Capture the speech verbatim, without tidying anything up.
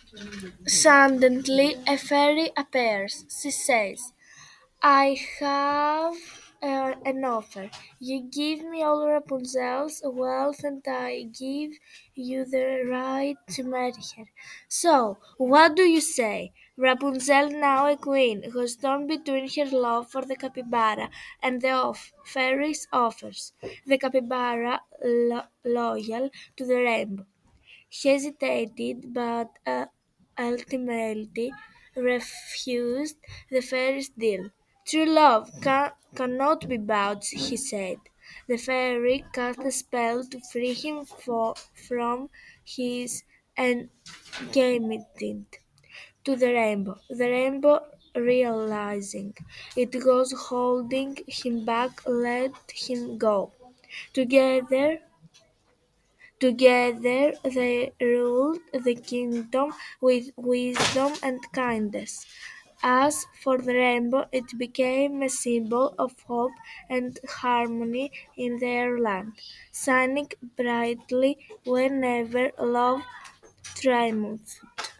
Suddenly a fairy appears. She says, I have uh, an offer. You give me all Rapunzel's wealth and I give you the right to marry her. So, what do you say? Rapunzel, now a queen, was torn between her love for the capybara and the off- fairy's offers. The capybara, lo- loyal to the rainbow, hesitated but uh, ultimately refused the fairy's deal. True love ca- cannot be bought, he said. The fairy cast a spell to free him fo- from his engagement to the rainbow. The rainbow, realizing it was holding him back, let him go. Together, Together they ruled the kingdom with wisdom and kindness. As for the rainbow, it became a symbol of hope and harmony in their land, shining brightly whenever love triumphed.